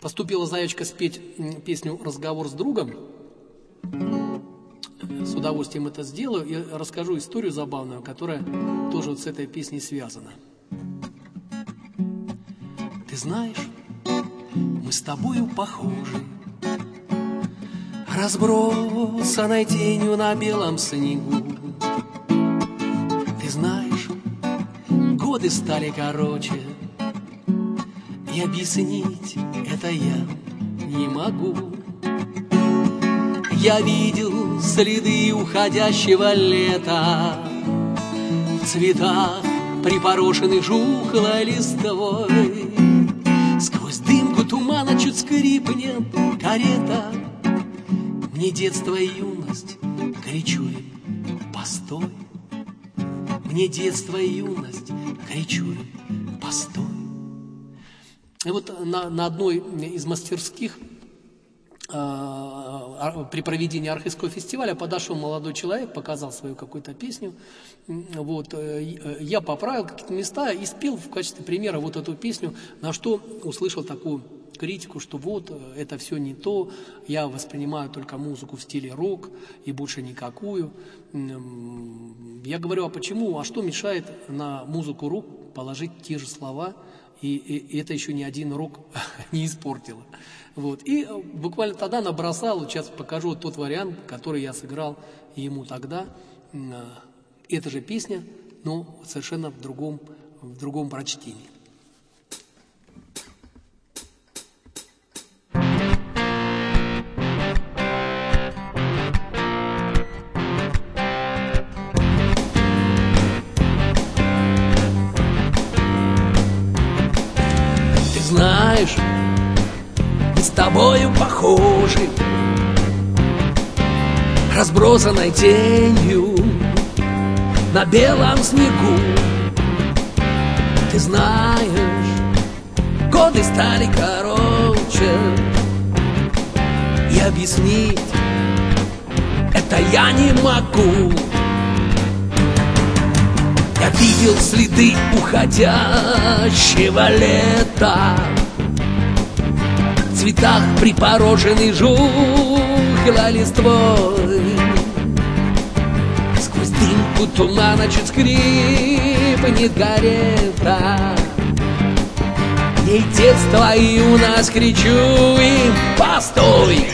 Поступила заявочка спеть песню «Разговор с другом». С удовольствием это сделаю и расскажу историю забавную, которая тоже вот с этой песней связана. Ты знаешь, мы с тобою похожи, разбросанной тенью на белом снегу. Ты знаешь, годы стали короче, и объяснить это я не могу. Я видел следы уходящего лета в цветах, припорошенных жухлой листвой. Сквозь дымку тумана чуть скрипнет карета. Мне детство и юность, кричу им, постой. Мне детство и юность, кричу им, постой. И вот на одной из мастерских при проведении Архызского фестиваля подошел молодой человек, показал свою какую-то песню. Вот, я поправил какие-то места и спел в качестве примера вот эту песню, на что услышал такую критику, что вот, это все не то, я воспринимаю только музыку в стиле рок и больше никакую. Я говорю, а почему, а что мешает на музыку рок положить те же слова, и это еще ни один рок не испортило. Вот. И буквально тогда набросал, сейчас покажу вот тот вариант, который я сыграл ему тогда. Эта же песня, но совершенно в другом прочтении. Ты знаешь, с тобою похожи, разбросанной тенью на белом снегу. Ты знаешь, годы стали короче, и объяснить это я не могу. Я видел следы уходящего лета в цветах, припорошенный жухлой листвой. Сквозь дымку тумана чуть скрипнет карета. Ей детство и юность, кричу им, постой.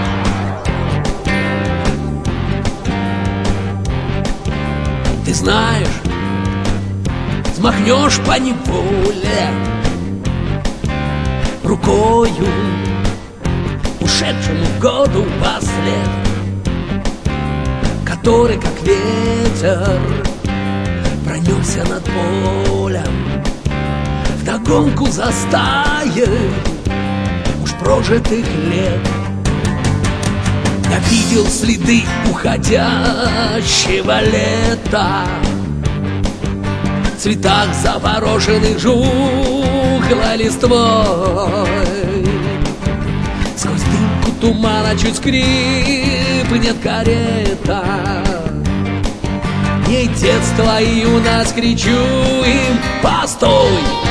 Ты знаешь, взмахнешь по неволе рукою ушедшему году вослед, который, как ветер, пронесся над полем вдогонку за стаей уж прожитых лет. Я видел следы уходящего лета в цветах, завороженных жухлой листвой. Сквозь дымку тумана чуть скрипнет карета. Ей детство и юность, кричу им, постой.